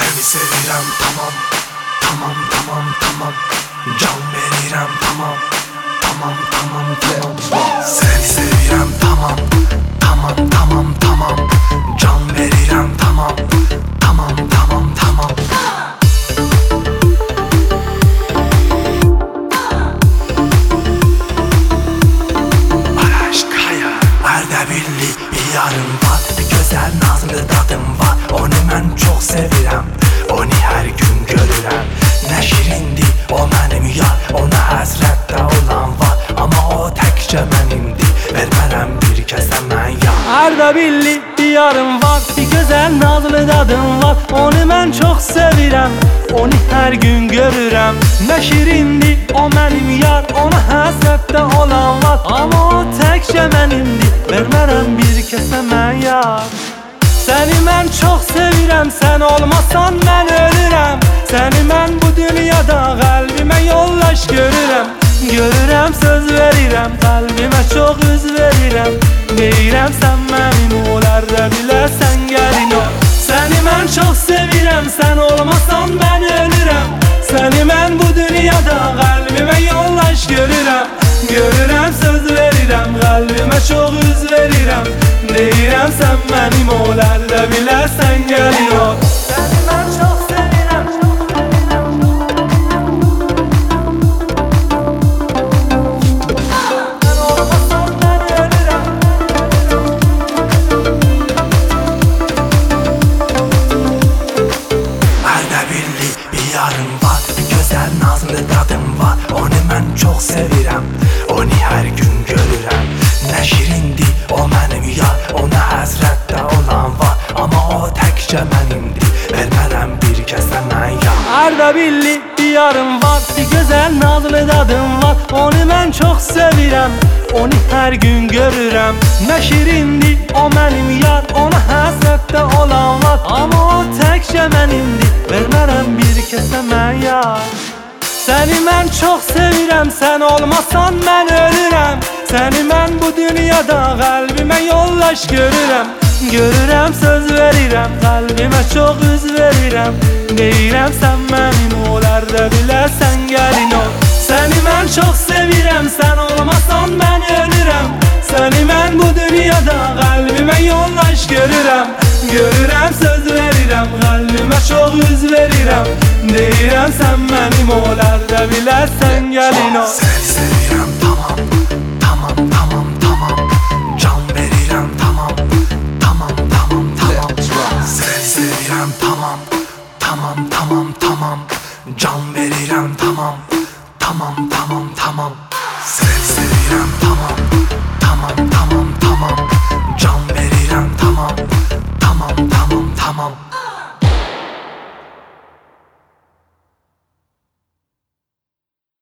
Seni sevirəm tamam, tamam, tamam, tamam. Can verirəm tamam, tamam, tamam, tamam. Seni sevirəm tamam, tamam, tamam, tamam. Can verirəm tamam, tamam, tamam, tamam. Aşkaya Erdebilli bir yarım var, bir güzel nazlı dadım var. Onu mən çox sevirəm, onu hər gün görürəm. Nə şirindir o mənim yar, ona həsrətdə olan var. Amma o təkcə mənimdir, vermərəm bir kəsə mən yar. Erdebilli bir yarım var, bir güzel nazlı dadım var. Onu mən çox sevirəm, onu hər gün görürəm. Nə şirindir o mənim yar, ona həsrətdə olan var. Amma o təkcə mənimdir, vermərəm bir kəsə mən yar. Səni mən çox sevirəm, sən olmasan mən ölürəm. Səni mən bu dünyada qəlbimə yollaş görürəm. Görürəm, söz verirəm, qəlbimə çox üz verirəm. Deyirəm sən mənim olarda bilərsən gəlin ol. Səni mən çox sevirəm, sən olmasan mən ölürəm. Səni mən bu dünyada qəlbimə yollaş görürəm. Görürəm, söz verirəm, qəlbimə çox üz verirəm. Deyirəm sən mənim olarda bilərsən gəlin ol. Səni mən çox sevirəm, sən olmasan mən ölürəm. Erdebilli bir yarım var, bir güzel nazlı dadım var. Onu mən çox sevirəm, onu hər gün görürəm. Nə şirindir o mənim yar, ona həsrətdə olan var. Amma o təkcə mənimdir, vermərəm bir kəsə mən yar. Erdebilli bir yarım var, bir güzel nazlı dadım var. Onu mən çox sevirəm, onu hər gün görürəm. Nə şirindir o mənim yar, ona həsrətdə olan var. Amma o təkcə mənimdir, vermərəm bir kəsə mən yar. Səni mən çox sevirəm, sən olmasan mən ölürəm. Səni mən bu dünyada qəlbimə yollaş görürəm. Görürəm, söz verirəm, qəlbimə çox üz verirəm. Deyirəm sən mənim olarda bilərsən gəlin ol. Səni mən çox sevirəm, sən olmasan mən ölürəm. Səni mən bu dünyada qəlbimə yollaş görürəm. Görürəm, söz verirəm, qəlbimə çox üz verirəm. Deyirəm sən mənim olarda bilərsən gəlin ol. Seni sevirəm tamam, tamam, tamam, tamam. Can verirəm tamam, tamam, tamam, tamam. Seni sevirəm tamam, tamam, tamam, tamam. Can verirəm tamam, tamam, tamam, tamam. Seni sevirəm tamam,